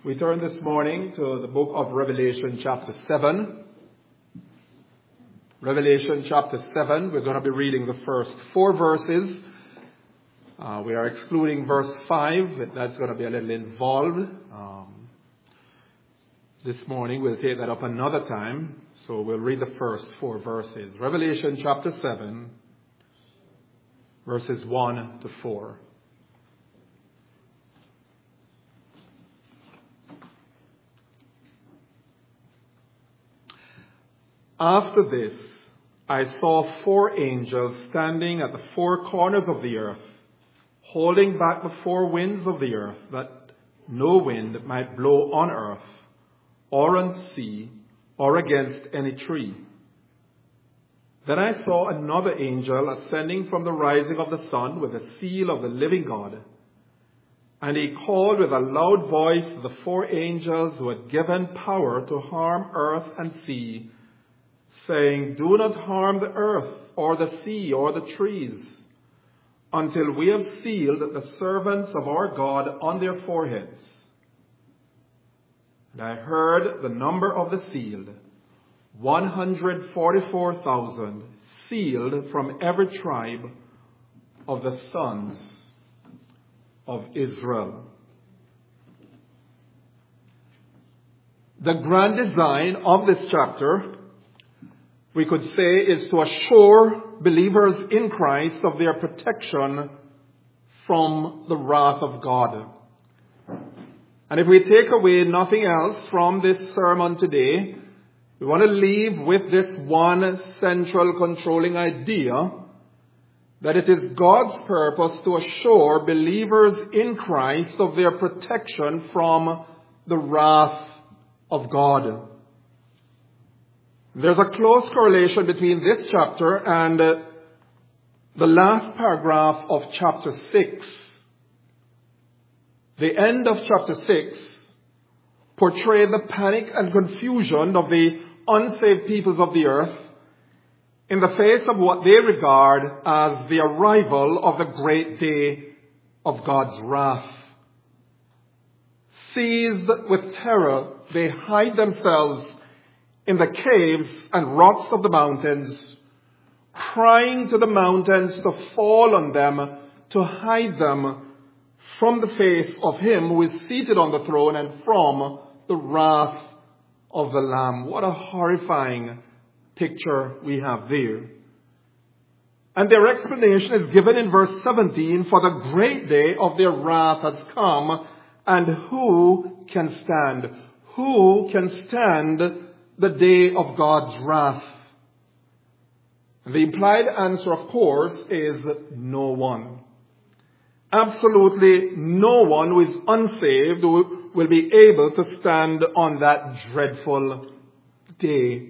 We turn this morning to the book of Revelation chapter 7. Revelation chapter 7, we're going to be reading the first 4 verses. We are excluding verse 5. That's going to be a little involved. This morning we'll take that up another time. So we'll read the first 4 verses. Revelation chapter 7, verses 1 to 4. After this, I saw 4 angels standing at the 4 corners of the earth, holding back the 4 winds of the earth, that no wind might blow on earth, or on sea, or against any tree. Then I saw another angel ascending from the rising of the sun with the seal of the living God. And he called with a loud voice the 4 angels who had given power to harm earth and sea, saying, "Do not harm the earth or the sea or the trees, until we have sealed the servants of our God on their foreheads." And I heard the number of the sealed, 144,000, sealed from every tribe of the sons of Israel. The grand design of this chapter, we could say, is to assure believers in Christ of their protection from the wrath of God. And if we take away nothing else from this sermon today, we want to leave with this one central controlling idea, that it is God's purpose to assure believers in Christ of their protection from the wrath of God. There's a close correlation between this chapter and the last paragraph of chapter 6. The end of chapter 6 portrayed the panic and confusion of the unsaved peoples of the earth in the face of what they regard as the arrival of the great day of God's wrath. Seized with terror, they hide themselves in the caves and rocks of the mountains, crying to the mountains to fall on them, to hide them from the face of him who is seated on the throne and from the wrath of the Lamb. What a horrifying picture we have there. And their explanation is given in verse 17, "For the great day of their wrath has come, and who can stand?" Who can stand the day of God's wrath? The implied answer, of course, is no one. Absolutely no one who is unsaved will be able to stand on that dreadful day.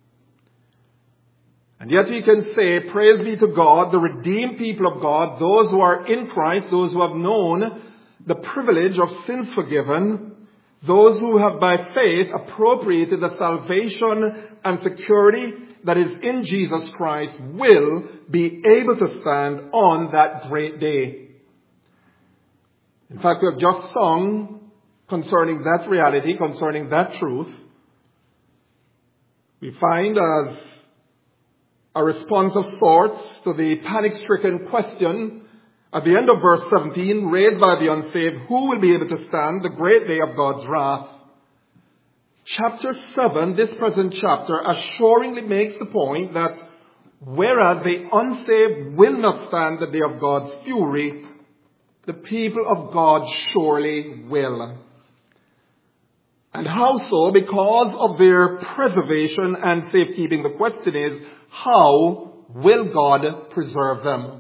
And yet we can say, praise be to God, the redeemed people of God, those who are in Christ, those who have known the privilege of sins forgiven, those who have by faith appropriated the salvation and security that is in Jesus Christ, will be able to stand on that great day. In fact, we have just sung concerning that reality, concerning that truth. We find as a response of sorts to the panic-stricken question at the end of verse 17, raised by the unsaved, who will be able to stand the great day of God's wrath? Chapter 7, this present chapter, assuringly makes the point that whereas the unsaved will not stand the day of God's fury, the people of God surely will. And how so? Because of their preservation and safekeeping. The question is, how will God preserve them?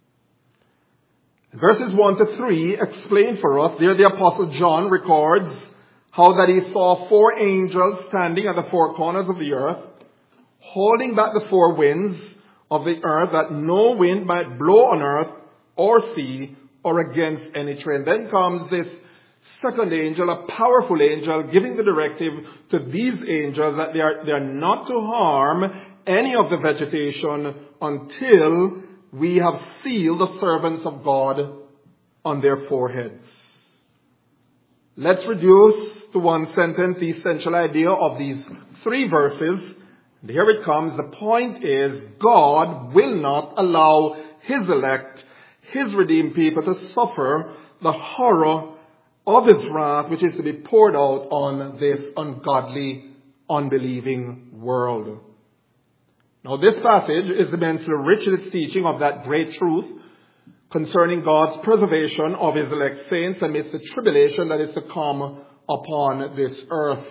Verses 1 to 3 explain for us. There the Apostle John records how that he saw 4 angels standing at the 4 corners of the earth, holding back the 4 winds of the earth, that no wind might blow on earth or sea or against any tree. And then comes this second angel, a powerful angel, giving the directive to these angels that they are not to harm any of the vegetation until we have sealed the servants of God on their foreheads. Let's reduce to one sentence the essential idea of these 3 verses. And here it comes. The point is, God will not allow His elect, His redeemed people, to suffer the horror of His wrath, which is to be poured out on this ungodly, unbelieving world. Now, this passage is immensely rich in its teaching of that great truth concerning God's preservation of His elect saints amidst the tribulation that is to come upon this earth.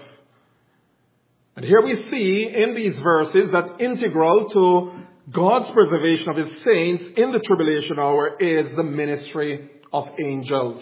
And here we see in these verses that integral to God's preservation of His saints in the tribulation hour is the ministry of angels.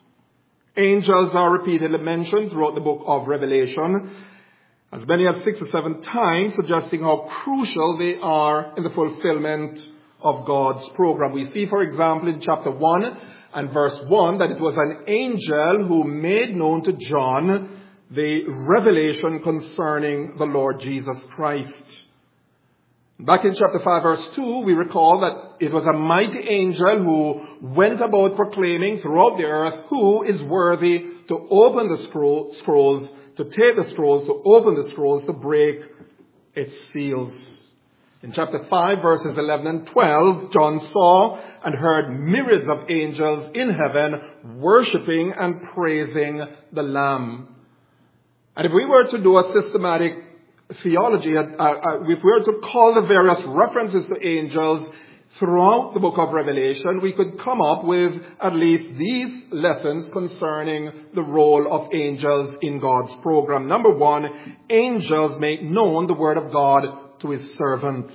Angels are repeatedly mentioned throughout the book of Revelation, as many as 6 or 7 times, suggesting how crucial they are in the fulfillment of God's program. We see, for example, in chapter 1 and verse 1 that it was an angel who made known to John the revelation concerning the Lord Jesus Christ. Back in chapter 5 verse 2, we recall that it was a mighty angel who went about proclaiming throughout the earth who is worthy to open the scrolls, to take the scrolls, to open the scrolls, to break its seals. In chapter 5 verses 11 and 12, John saw and heard myriads of angels in heaven worshiping and praising the Lamb. And if we were to do a systematic theology, if we were to call the various references to angels throughout the book of Revelation, we could come up with at least these lessons concerning the role of angels in God's program. Number 1, angels make known the word of God to His servants.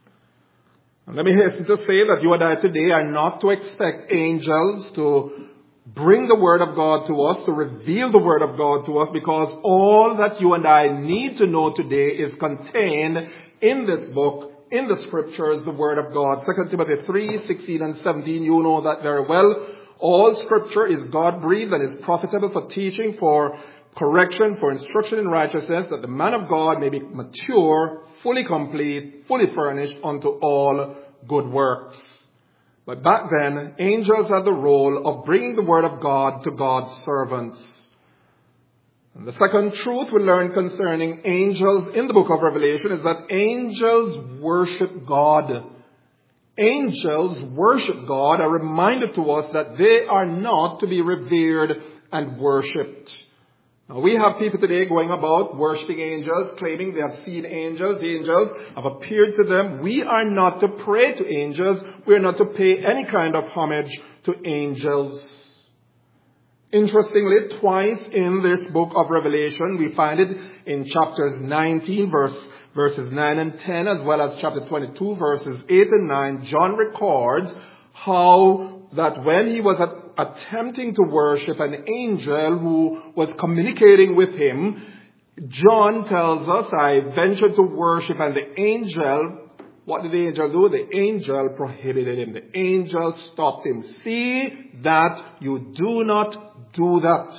And let me hasten to say that you and I today are not to expect angels to bring the word of God to us, to reveal the word of God to us, because all that you and I need to know today is contained in this book, in the scriptures, the word of God. 2 Timothy 3, 16 and 17, you know that very well. All scripture is God-breathed and is profitable for teaching, for correction, for instruction in righteousness, that the man of God may be mature, fully complete, fully furnished unto all good works. But back then, angels had the role of bringing the word of God to God's servants. And the second truth we learn concerning angels in the book of Revelation is that angels worship God. Angels worship God are reminded to us that they are not to be revered and worshipped. Now, we have people today going about worshiping angels, claiming they have seen angels. The angels have appeared to them. We are not to pray to angels. We are not to pay any kind of homage to angels. Interestingly, twice in this book of Revelation, we find it in chapters 19, verses 9 and 10, as well as chapter 22, verses 8 and 9. John records how that when he was attempting to worship an angel who was communicating with him, John tells us, I ventured to worship, and the angel, what did the angel do? The angel prohibited him. The angel stopped him. See that you do not do that.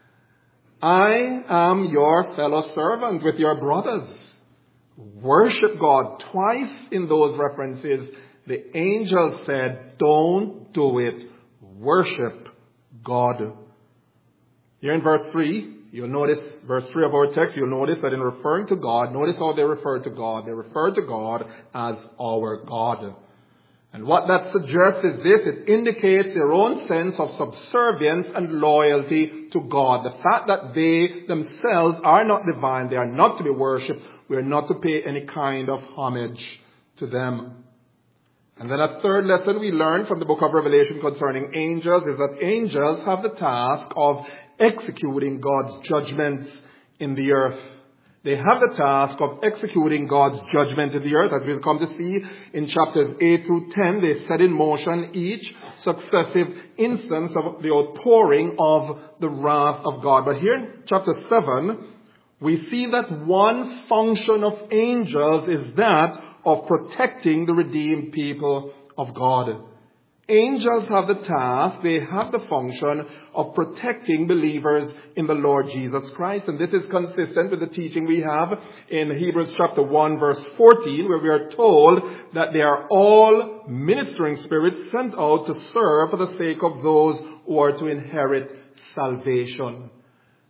I am your fellow servant with your brothers. Worship God. Twice in those references, the angel said, don't do it. Worship God. Here in verse 3, you'll notice, verse 3 of our text, you'll notice that in referring to God, notice how they refer to God. They refer to God as our God. And what that suggests is this: it indicates their own sense of subservience and loyalty to God. The fact that they themselves are not divine, they are not to be worshipped, we are not to pay any kind of homage to them. And then a third lesson we learn from the book of Revelation concerning angels is that angels have the task of executing God's judgments in the earth. They have the task of executing God's judgment in the earth. As we'll come to see in chapters 8 through 10, they set in motion each successive instance of the outpouring of the wrath of God. But here in chapter 7, we see that one function of angels is that of protecting the redeemed people of God. Angels have the task, they have the function of protecting believers in the Lord Jesus Christ. And this is consistent with the teaching we have in Hebrews chapter 1 verse 14, where we are told that they are all ministering spirits sent out to serve for the sake of those who are to inherit salvation.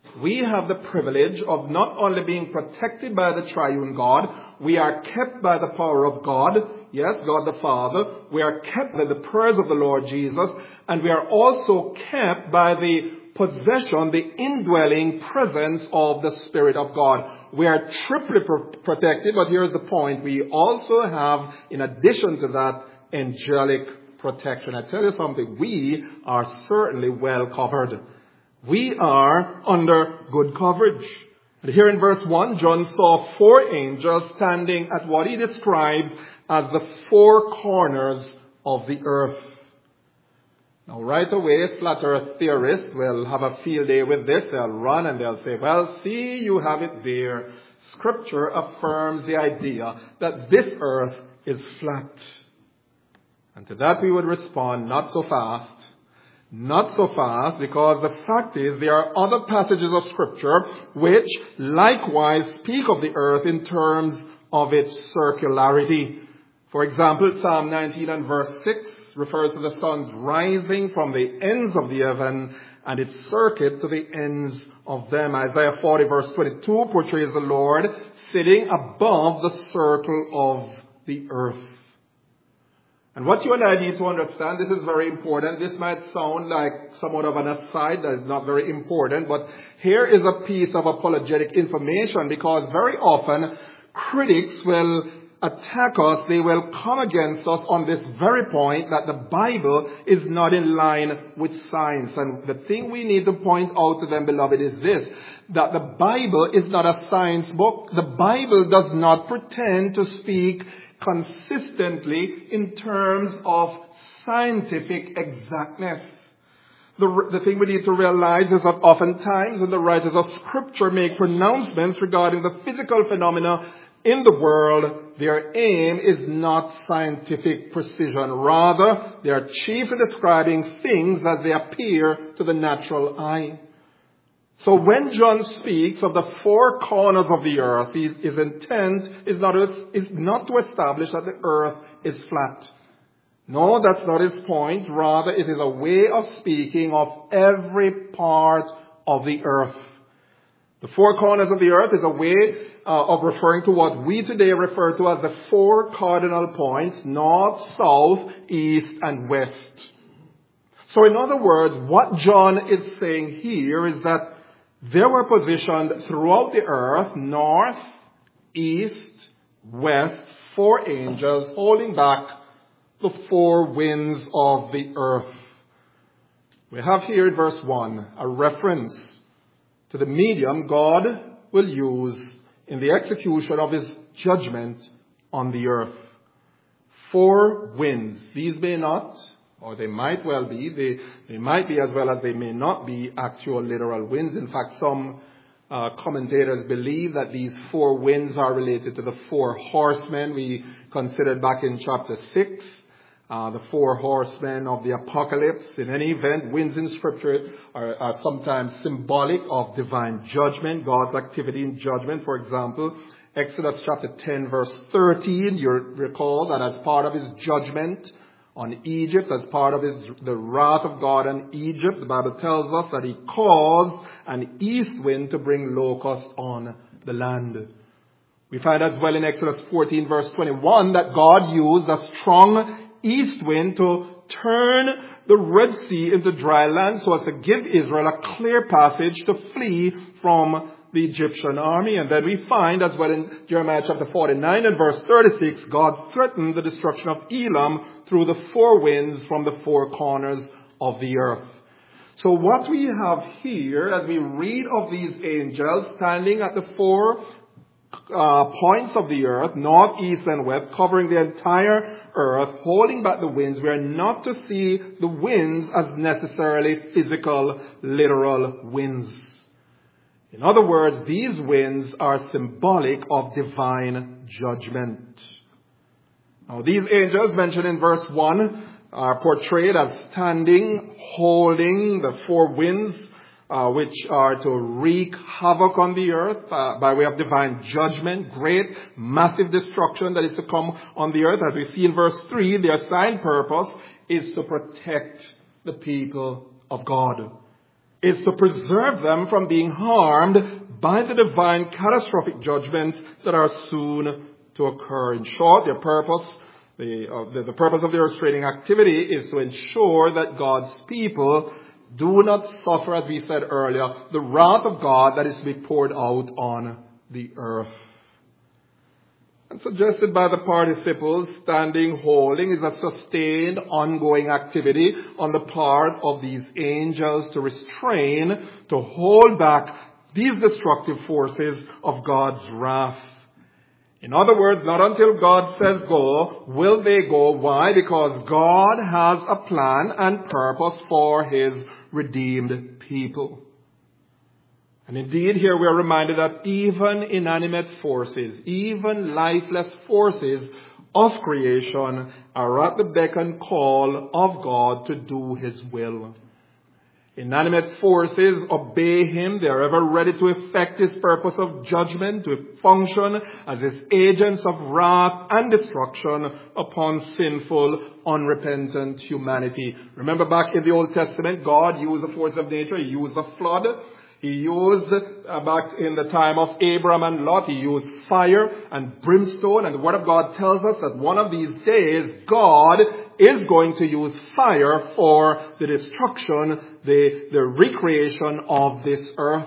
We have the privilege of not only being protected by the triune God, we are kept by the power of God, yes, God the Father, we are kept by the prayers of the Lord Jesus, and we are also kept by the possession, the indwelling presence of the Spirit of God. We are triply protected, but here's the point. We also have, in addition to that, angelic protection. I tell you something, we are certainly well covered. We are under good coverage. And here in verse 1, John saw 4 angels standing at what he describes as the 4 corners of the earth. Now right away, flat earth theorists will have a field day with this. They'll run and they'll say, well, see, you have it there. Scripture affirms the idea that this earth is flat. And to that we would respond, not so fast. Not so fast, because the fact is there are other passages of Scripture which likewise speak of the earth in terms of its circularity. For example, Psalm 19 and verse 6 refers to the sun's rising from the ends of the heaven and its circuit to the ends of them. Isaiah 40 verse 22 portrays the Lord sitting above the circle of the earth. And what you and I need to understand, this is very important. This might sound like somewhat of an aside that is not very important, but here is a piece of apologetic information, because very often critics will attack us, they will come against us on this very point that the Bible is not in line with science. And the thing we need to point out to them, beloved, is this, that the Bible is not a science book. The Bible does not pretend to speak consistently in terms of scientific exactness. The thing we need to realize is that oftentimes when the writers of Scripture make pronouncements regarding the physical phenomena in the world, their aim is not scientific precision. Rather, they are chiefly describing things as they appear to the natural eye. So when John speaks of the 4 corners of the earth, his intent is not to establish that the earth is flat. No, that's not his point. Rather, it is a way of speaking of every part of the earth. The 4 corners of the earth is a way of referring to what we today refer to as the 4 cardinal points, north, south, east, and west. So in other words, what John is saying here is that there were positioned throughout the earth, north, east, west, 4 angels holding back the 4 winds of the earth. We have here in verse 1 a reference to the medium God will use in the execution of his judgment on the earth. 4 winds. These may not, or they might well be, they might be as well as they may not be actual literal winds. In fact, some commentators believe that these 4 winds are related to the 4 horsemen we considered back in chapter 6. The 4 horsemen of the apocalypse. In any event, winds in Scripture are sometimes symbolic of divine judgment, God's activity in judgment. For example, Exodus chapter 10 verse 13, you recall that as part of his judgment on Egypt, as part of the wrath of God on Egypt, the Bible tells us that he caused an east wind to bring locusts on the land. We find as well in Exodus 14 verse 21 that God used a strong east wind to turn the Red Sea into dry land so as to give Israel a clear passage to flee from the Egyptian army. And then we find as well in Jeremiah chapter 49 and verse 36, God threatened the destruction of Elam through the 4 winds from the 4 corners of the earth. So what we have here as we read of these angels standing at the 4 points of the earth, north, east, and west, covering the entire earth, holding back the winds, we are not to see the winds as necessarily physical, literal winds. In other words, these winds are symbolic of divine judgment. Now, these angels mentioned in verse 1 are portrayed as standing, holding the 4 winds, which are to wreak havoc on the earth by way of divine judgment, great, massive destruction that is to come on the earth. As we see in verse 3, their assigned purpose is to protect the people of God. is to preserve them from being harmed by the divine catastrophic judgments that are soon to occur. In short, their purpose, the purpose of their restraining activity is to ensure that God's people do not suffer, as we said earlier, the wrath of God that is to be poured out on the earth. And suggested by the participles, standing, holding, is a sustained, ongoing activity on the part of these angels to restrain, to hold back these destructive forces of God's wrath. In other words, not until God says go will they go. Why? Because God has a plan and purpose for His redeemed people. And indeed, here we are reminded that even inanimate forces, even lifeless forces of creation are at the beck and call of God to do His will. Inanimate forces obey Him. They are ever ready to effect His purpose of judgment, to function as His agents of wrath and destruction upon sinful, unrepentant humanity. Remember back in the Old Testament, God used the force of nature. He used the flood. He used, back in the time of Abraham and Lot, He used fire and brimstone. And the Word of God tells us that one of these days, God is going to use fire for the destruction, the recreation of this earth.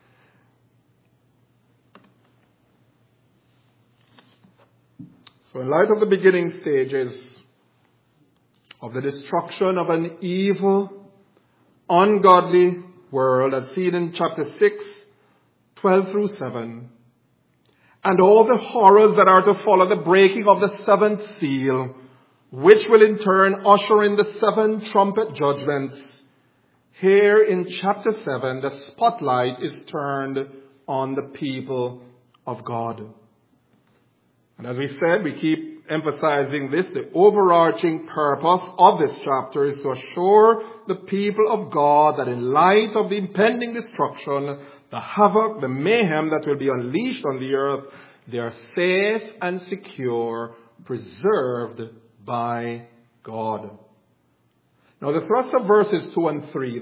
So in light of the beginning stages of the destruction of an evil, ungodly world, as seen in chapter 6, 12 through 7, and all the horrors that are to follow the breaking of the seventh seal, which will in turn usher in the seven trumpet judgments, here in chapter 7, the spotlight is turned on the people of God. And as we said, we keep emphasizing this, the overarching purpose of this chapter is to assure the people of God that in light of the impending destruction, the havoc, the mayhem that will be unleashed on the earth, they are safe and secure, preserved by God. Now the thrust of verses 2 and 3,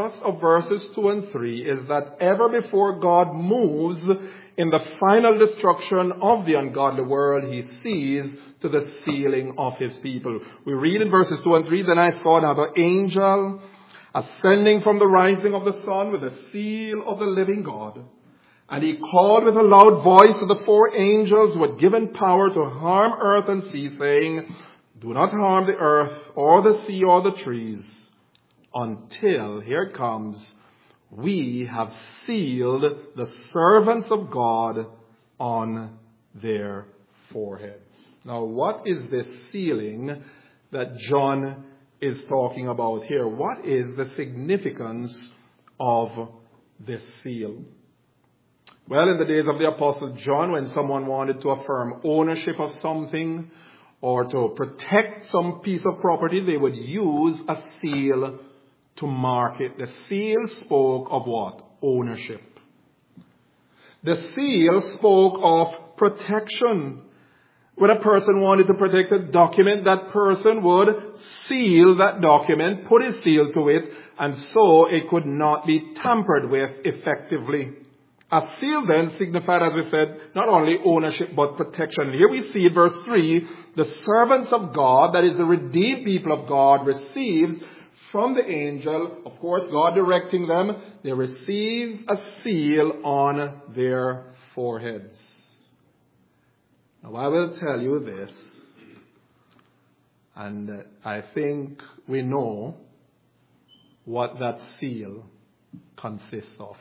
is that ever before God moves in the final destruction of the ungodly world, He sees to the sealing of His people. We read in verses 2 and 3, then I saw another angel ascending from the rising of the sun with the seal of the living God. And he called with a loud voice to the four angels who had given power to harm earth and sea, saying, do not harm the earth or the sea or the trees until, here it comes, we have sealed the servants of God on their foreheads. Now, what is this sealing that John is talking about here? What is the significance of this seal? Well, in the days of the Apostle John, when someone wanted to affirm ownership of something or to protect some piece of property, they would use a seal to mark it. The seal spoke of what? Ownership. The seal spoke of protection. When a person wanted to protect a document, that person would seal that document, put his seal to it, and so it could not be tampered with effectively. A seal then signified, as we said, not only ownership but protection. Here we see in verse 3, the servants of God, that is the redeemed people of God, received from the angel, of course God directing them, they receive a seal on their foreheads. Now I will tell you this, and I think we know what that seal consists of.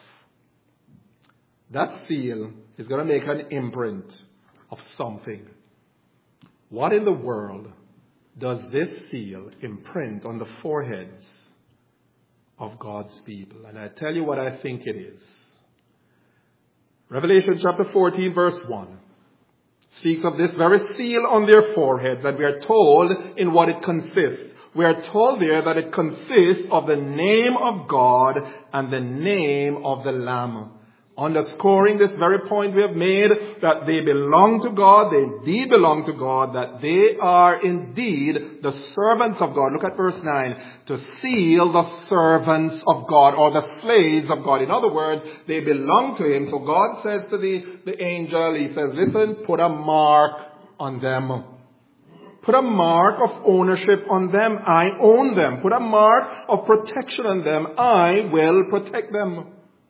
That seal is going to make an imprint of something. What in the world does this seal imprint on the foreheads of God's people? And I tell you what I think it is. Revelation chapter 14 verse 1 speaks of this very seal on their foreheads, and we are told in what it consists. We are told there that it consists of the name of God and the name of the Lamb. underscoring this very point we have made, that they belong to God, they indeed belong to God, that they are indeed the servants of God. Look at verse 9. To seal the servants of God, or the slaves of God. In other words, they belong to Him. So God says to the angel, He says, listen, put a mark on them. Put a mark of ownership on them. I own them. Put a mark of protection on them. I will protect them.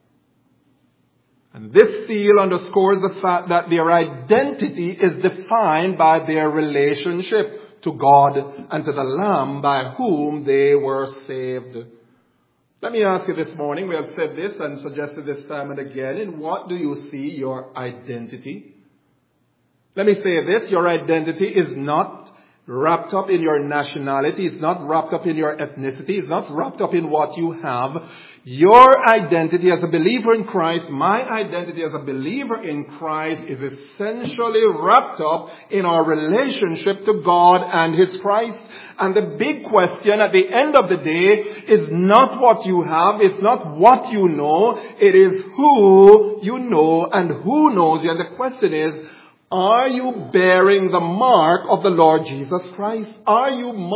And this seal underscores the fact that their identity is defined by their relationship to God and to the Lamb by whom they were saved. Let me ask you this morning, we have said this and suggested this time and again, in what do you see your identity? Let me say this, your identity is not wrapped up in your nationality, it's not wrapped up in your ethnicity, it's not wrapped up in what you have. Your identity as a believer in Christ, my identity as a believer in Christ is essentially wrapped up in our relationship to God and His Christ. And the big question at the end of the day is not what you have, it's not what you know, it is who you know and who knows you. And the question is, are you bearing the mark of the Lord Jesus Christ? Are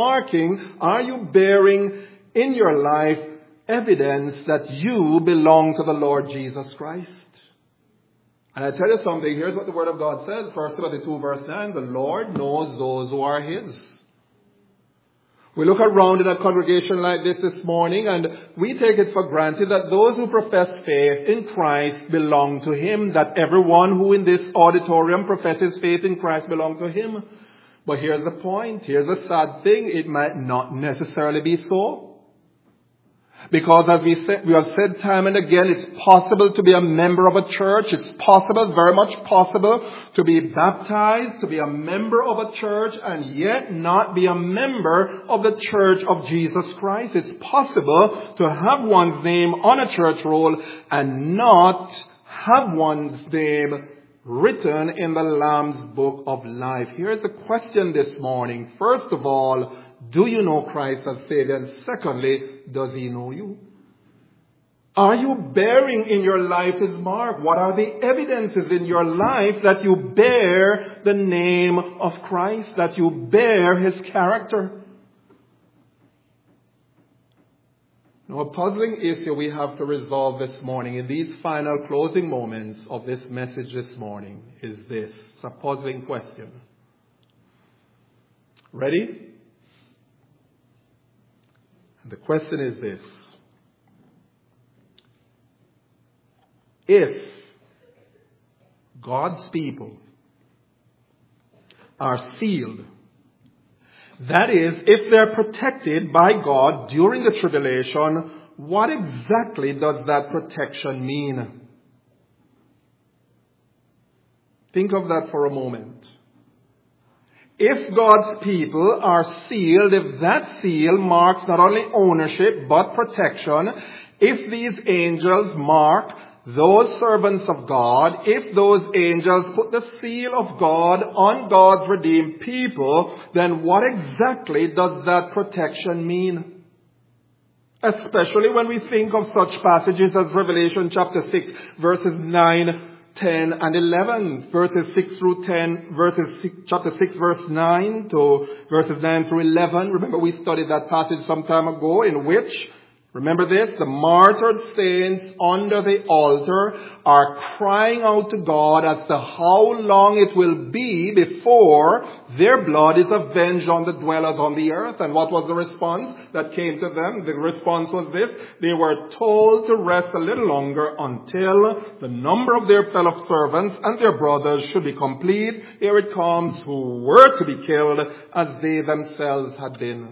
you bearing in your life evidence that you belong to the Lord Jesus Christ? And I tell you something, here's what the Word of God says, 1 Timothy 2 verse 9, the Lord knows those who are His. We look around in a congregation like this morning and we take it for granted that those who profess faith in Christ belong to Him, that everyone who in this auditorium professes faith in Christ belongs to Him. But here's the point, here's the sad thing, it might not necessarily be so. Because as we have said time and again, it's possible to be a member of a church. It's possible, very much possible, to be baptized, to be a member of a church, and yet not be a member of the church of Jesus Christ. It's possible to have one's name on a church roll and not have one's name written in the Lamb's Book of Life. Here's the question this morning. First of all, do you know Christ as Savior? And secondly, does He know you? Are you bearing in your life His mark? What are the evidences in your life that you bear the name of Christ, that you bear His character? Now, a puzzling issue we have to resolve this morning in these final closing moments of this message this morning is this. It's a puzzling question. Ready? The question is this. If God's people are sealed, that is, if they're protected by God during the tribulation, what exactly does that protection mean? Think of that for a moment. If God's people are sealed, if that seal marks not only ownership but protection, if these angels mark those servants of God, if those angels put the seal of God on God's redeemed people, then what exactly does that protection mean? Especially when we think of such passages as Revelation chapter 6, verses 9, 10 and 11, verses 6 through 10, chapter 6 verse 9 to verses 9 through 11. Remember we studied that passage some time ago, in which, remember this, the martyred saints under the altar are crying out to God as to how long it will be before their blood is avenged on the dwellers on the earth. And what was the response that came to them? The response was this. They were told to rest a little longer until the number of their fellow servants and their brothers should be complete. Here it comes, who were to be killed as they themselves had been.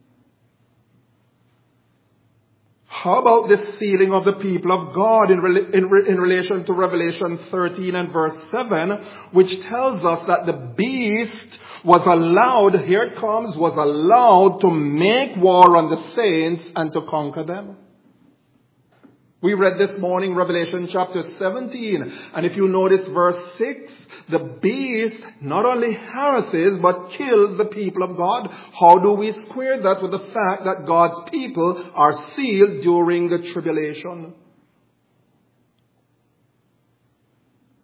How about the sealing of the people of God in relation to Revelation 13 and verse 7, which tells us that the beast was allowed, here it comes, was allowed to make war on the saints and to conquer them. We read this morning Revelation chapter 17, and if you notice verse 6, the beast not only harasses but kills the people of God. How do we square that with the fact that God's people are sealed during the tribulation?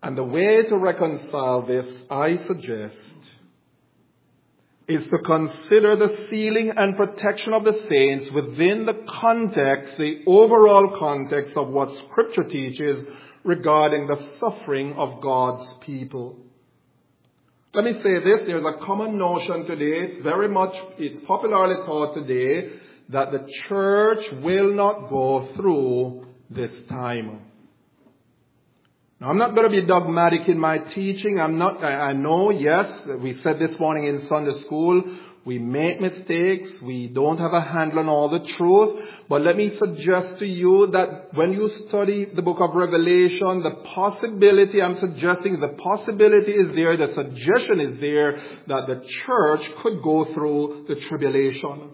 And the way to reconcile this, I suggest, is to consider the sealing and protection of the saints within the context, the overall context of what Scripture teaches regarding the suffering of God's people. Let me say this, there's a common notion today, it's popularly taught today, that the church will not go through this time. Now, I'm not going to be dogmatic in my teaching. I know, yes, we said this morning in Sunday school, we make mistakes. We don't have a handle on all the truth. But let me suggest to you that when you study the book of Revelation, the possibility is there, the suggestion is there that the church could go through the tribulation.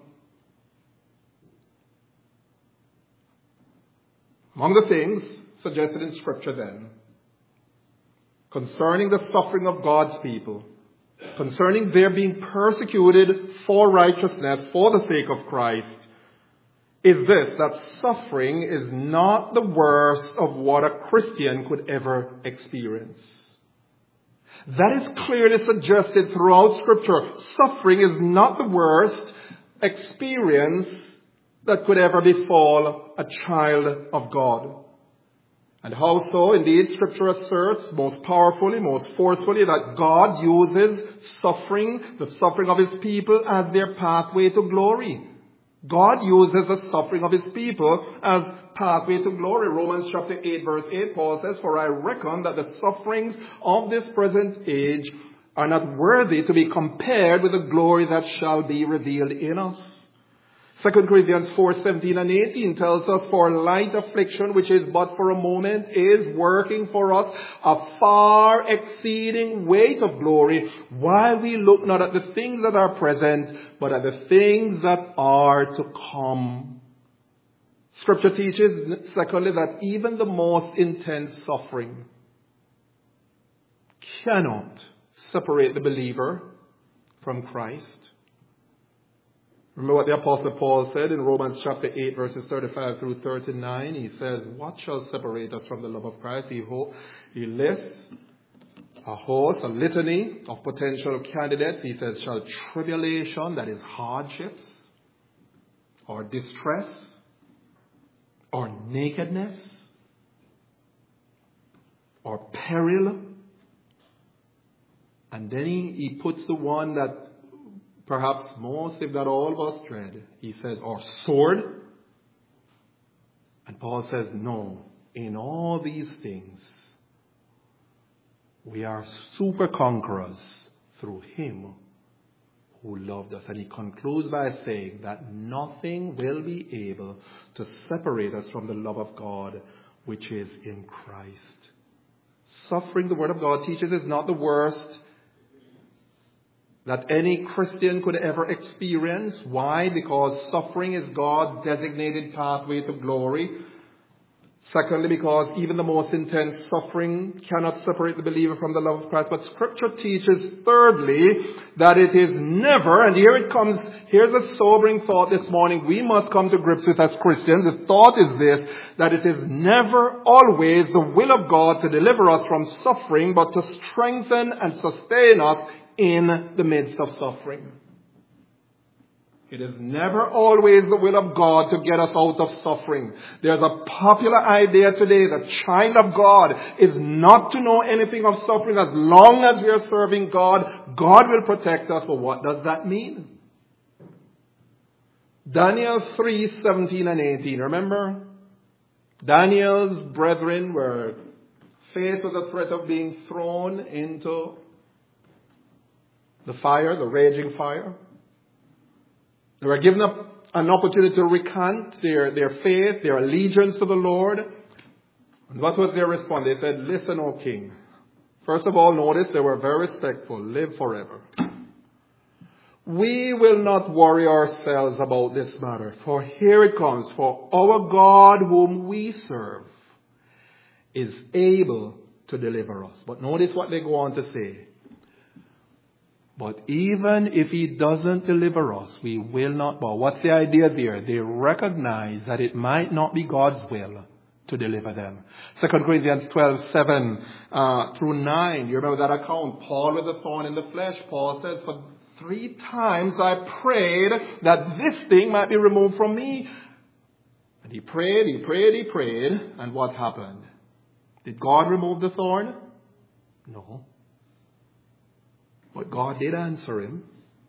Among the things suggested in Scripture then, concerning the suffering of God's people, concerning their being persecuted for righteousness, for the sake of Christ, is this, that suffering is not the worst of what a Christian could ever experience. That is clearly suggested throughout Scripture. Suffering is not the worst experience that could ever befall a child of God. And how so? Indeed, Scripture asserts most powerfully, most forcefully that God uses suffering, the suffering of His people, as their pathway to glory. God uses the suffering of His people as pathway to glory. Romans chapter 8 verse 8, Paul says, "For I reckon that the sufferings of this present age are not worthy to be compared with the glory that shall be revealed in us." 2 Corinthians 4:17 and 18 tells us, "For light affliction, which is but for a moment, is working for us a far exceeding weight of glory, while we look not at the things that are present, but at the things that are to come." Scripture teaches, secondly, that even the most intense suffering cannot separate the believer from Christ. Remember what the Apostle Paul said in Romans chapter 8 verses 35 through 39. He says, "What shall separate us from the love of Christ?" He lists a litany of potential candidates. He says, "Shall tribulation," that is hardships, or distress, or nakedness, or peril?" And then he puts the one that perhaps most, if not all of us dread. He says, "Or sword." And Paul says, "No, in all these things, we are super conquerors through Him who loved us." And he concludes by saying that nothing will be able to separate us from the love of God, which is in Christ. Suffering, the Word of God teaches, is not the worst that any Christian could ever experience. Why? Because suffering is God's designated pathway to glory. Secondly, because even the most intense suffering cannot separate the believer from the love of Christ. But Scripture teaches, thirdly, that it is never, and here it comes, here's a sobering thought this morning we must come to grips with as Christians. The thought is this, that it is never always the will of God to deliver us from suffering, but to strengthen and sustain us in the midst of suffering. It is never always the will of God to get us out of suffering. There's a popular idea today that child of God is not to know anything of suffering. As long as we are serving God, God will protect us. But what does that mean? Daniel 3:17 and 18. Remember? Daniel's brethren were faced with the threat of being thrown into the fire, the raging fire. They were given an opportunity to recant their faith, their allegiance to the Lord. And what was their response? They said, "Listen, O king." First of all, notice they were very respectful. "Live forever. We will not worry ourselves about this matter. For here it comes. For our God whom we serve is able to deliver us." But notice what they go on to say. "But even if He doesn't deliver us, we will not bow." What's the idea there? They recognize that it might not be God's will to deliver them. 2 Corinthians 12:7 through 9. You remember that account? Paul with the thorn in the flesh. Paul says, for 3 times I prayed that this thing might be removed from me. And he prayed. And what happened? Did God remove the thorn? No. But God did answer him.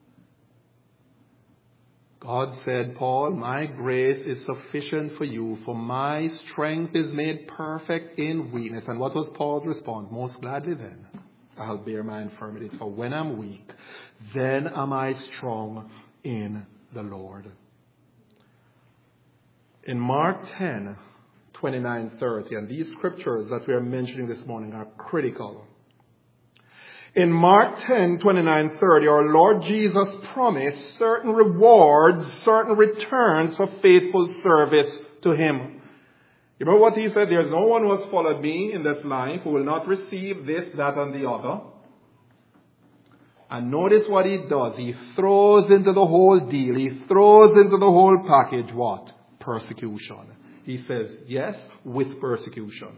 God said, Paul, my grace is sufficient for you, for my strength is made perfect in weakness. And what was Paul's response? Most gladly then, I'll bear my infirmities, for when I'm weak, then am I strong in the Lord. In Mark 10:29-30, and these scriptures that we are mentioning this morning are critical. In Mark 10:29-30, our Lord Jesus promised certain rewards, certain returns for faithful service to Him. You remember what He said? There's no one who has followed me in this life who will not receive this, that, and the other. And notice what He does. He throws into the whole deal. He throws into the whole package what? Persecution. He says, yes, with persecution.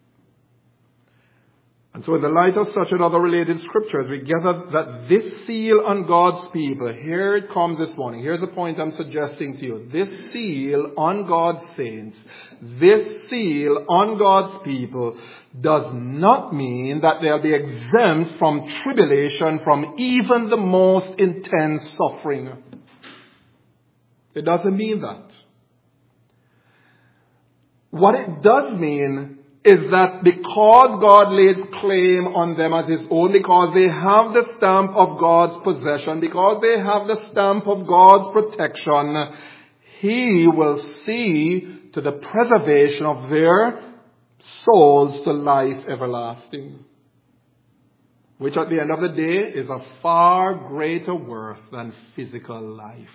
And so in the light of such and other related scriptures, we gather that this seal on God's people, here it comes this morning. Here's the point I'm suggesting to you. This seal on God's saints, this seal on God's people does not mean that they'll be exempt from tribulation, from even the most intense suffering. It doesn't mean that. What it does mean is that because God laid claim on them as His own, because they have the stamp of God's possession, because they have the stamp of God's protection, He will see to the preservation of their souls to life everlasting, which at the end of the day is a far greater worth than physical life.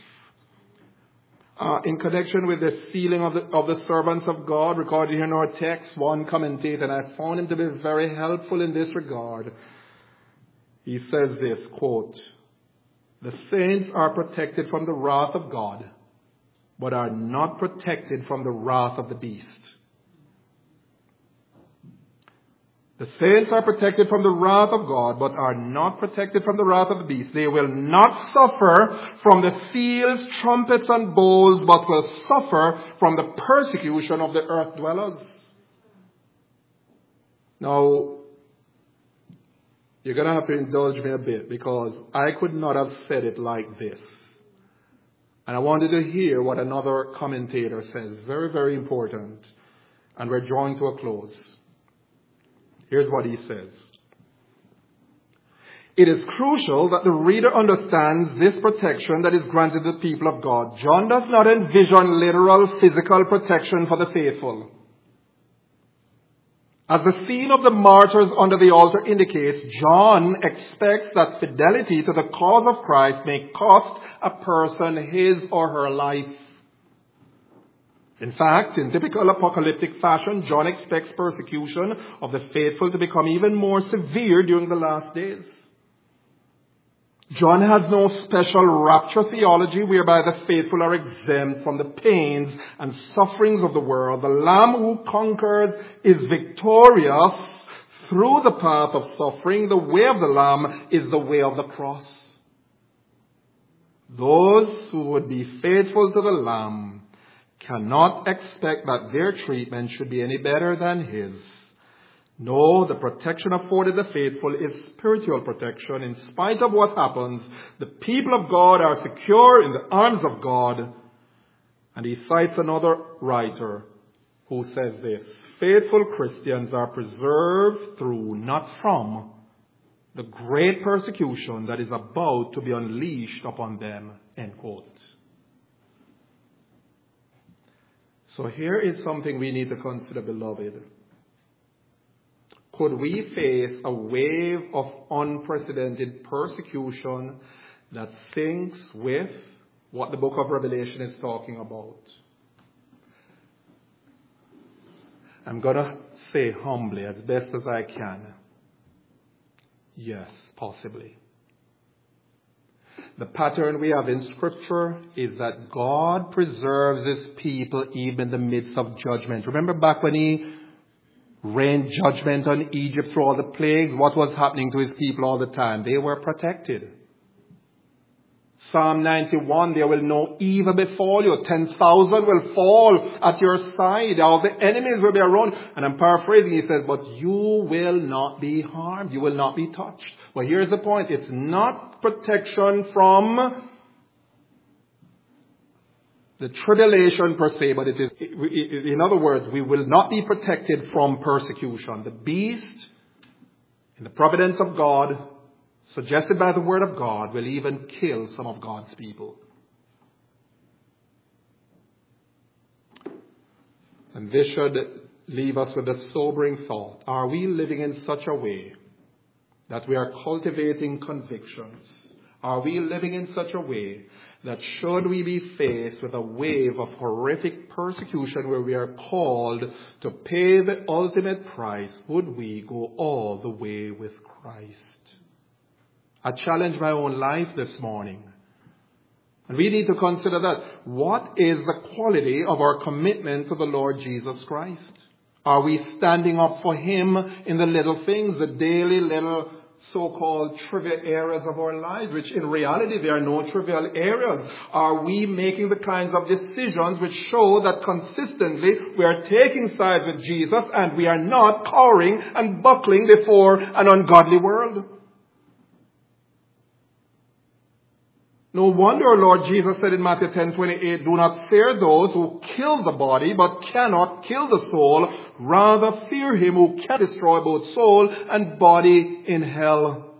In connection with the sealing of the servants of God, recorded here in our text, one commentator, and I found him to be very helpful in this regard. He says this, quote, the saints are protected from the wrath of God, but are not protected from the wrath of the beast. The saints are protected from the wrath of God, but are not protected from the wrath of the beast. They will not suffer from the seals, trumpets, and bowls, but will suffer from the persecution of the earth dwellers. Now, you're going to have to indulge me a bit, because I could not have said it like this. And I wanted to hear what another commentator says. Very, very important. And we're drawing to a close. Here's what he says. It is crucial that the reader understands this protection that is granted to the people of God. John does not envision literal physical protection for the faithful. As the scene of the martyrs under the altar indicates, John expects that fidelity to the cause of Christ may cost a person his or her life. In fact, in typical apocalyptic fashion, John expects persecution of the faithful to become even more severe during the last days. John has no special rapture theology whereby the faithful are exempt from the pains and sufferings of the world. The Lamb who conquered is victorious through the path of suffering. The way of the Lamb is the way of the cross. Those who would be faithful to the Lamb cannot expect that their treatment should be any better than His. No, the protection afforded the faithful is spiritual protection. In spite of what happens, the people of God are secure in the arms of God. And he cites another writer who says this, faithful Christians are preserved through, not from, the great persecution that is about to be unleashed upon them. End quote. So here is something we need to consider, beloved. Could we face a wave of unprecedented persecution that syncs with what the book of Revelation is talking about? I'm going to say humbly, as best as I can, yes, possibly. The pattern we have in Scripture is that God preserves His people even in the midst of judgment. Remember back when He rained judgment on Egypt through all the plagues, what was happening to His people all the time? They were protected. Psalm 91, there will no evil befall you. 10,000 will fall at your side. All the enemies will be around. And I'm paraphrasing, he says, but you will not be harmed. You will not be touched. Well, here's the point. It's not protection from the tribulation per se, but it is, in other words, we will not be protected from persecution. The beast, in the providence of God, suggested by the Word of God, will even kill some of God's people. And this should leave us with a sobering thought. Are we living in such a way that we are cultivating convictions? Are we living in such a way that should we be faced with a wave of horrific persecution where we are called to pay the ultimate price, would we go all the way with Christ? I challenge my own life this morning. And we need to consider that. What is the quality of our commitment to the Lord Jesus Christ? Are we standing up for Him in the little things, the daily little so-called trivial areas of our lives, which in reality there are no trivial areas? Are we making the kinds of decisions which show that consistently we are taking sides with Jesus and we are not cowering and buckling before an ungodly world? No wonder our Lord Jesus said in Matthew 10:28, do not fear those who kill the body but cannot kill the soul. Rather fear Him who can destroy both soul and body in hell.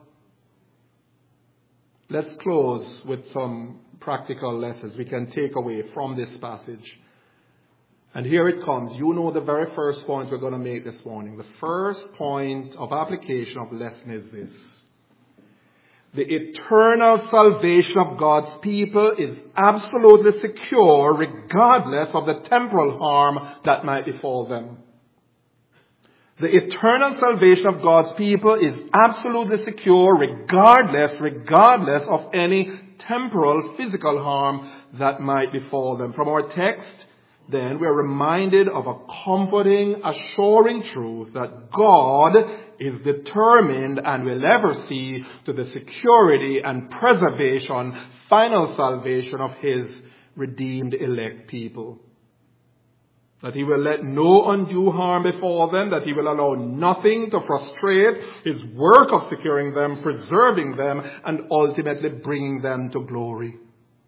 Let's close with some practical lessons we can take away from this passage. And here it comes. You know the very first point we're going to make this morning. The first point of application of lesson is this. The eternal salvation of God's people is absolutely secure regardless of the temporal harm that might befall them. The eternal salvation of God's people is absolutely secure regardless of any temporal physical harm that might befall them. From our text, then, we are reminded of a comforting, assuring truth that God is determined and will ever see to the security and preservation, final salvation of His redeemed elect people. That He will let no undue harm befall them, that He will allow nothing to frustrate His work of securing them, preserving them, and ultimately bringing them to glory.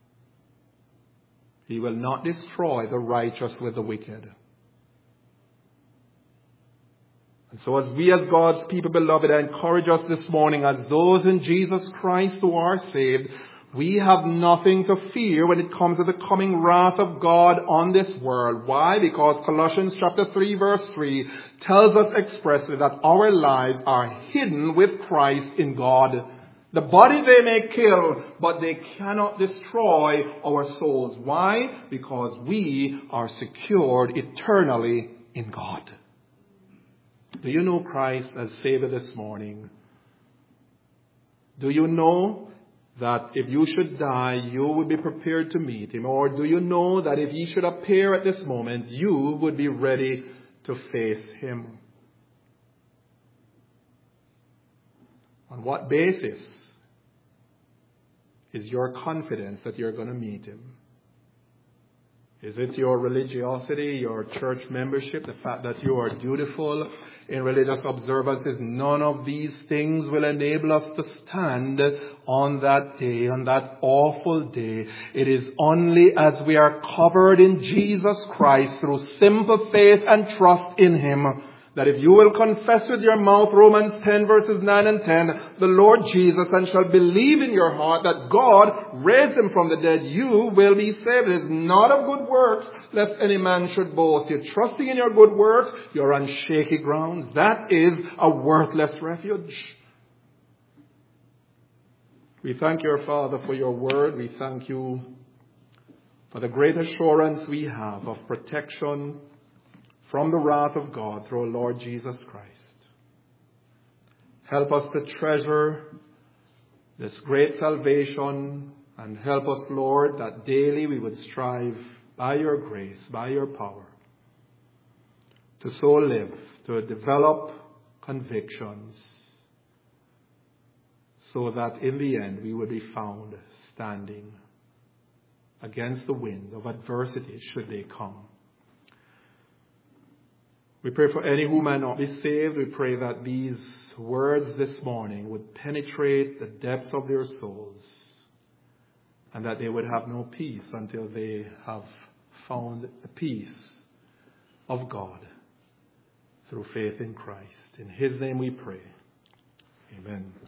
He will not destroy the righteous with the wicked. And so as we as God's people, beloved, I encourage us this morning as those in Jesus Christ who are saved, we have nothing to fear when it comes to the coming wrath of God on this world. Why? Because Colossians chapter 3 verse 3 tells us expressly that our lives are hidden with Christ in God. The body they may kill, but they cannot destroy our souls. Why? Because we are secured eternally in God. Do you know Christ as Savior this morning? Do you know that if you should die, you would be prepared to meet Him? Or do you know that if He should appear at this moment, you would be ready to face Him? On what basis is your confidence that you're going to meet Him? Is it your religiosity, your church membership, the fact that you are dutiful in religious observances? None of these things will enable us to stand on that day, on that awful day. It is only as we are covered in Jesus Christ through simple faith and trust in Him, that if you will confess with your mouth, Romans 10 verses 9 and 10, the Lord Jesus, and shall believe in your heart that God raised Him from the dead, you will be saved. It is not of good works, lest any man should boast. You're trusting in your good works, you're on shaky grounds. That is a worthless refuge. We thank your Father for your word. We thank you for the great assurance we have of protection from the wrath of God through our Lord Jesus Christ. Help us to treasure this great salvation, and help us, Lord, that daily we would strive by your grace, by your power, to so live, to develop convictions, so that in the end we would be found standing against the wind of adversity should they come. We pray for any who might not be saved. We pray that these words this morning would penetrate the depths of their souls, and that they would have no peace until they have found the peace of God through faith in Christ. In his name we pray. Amen.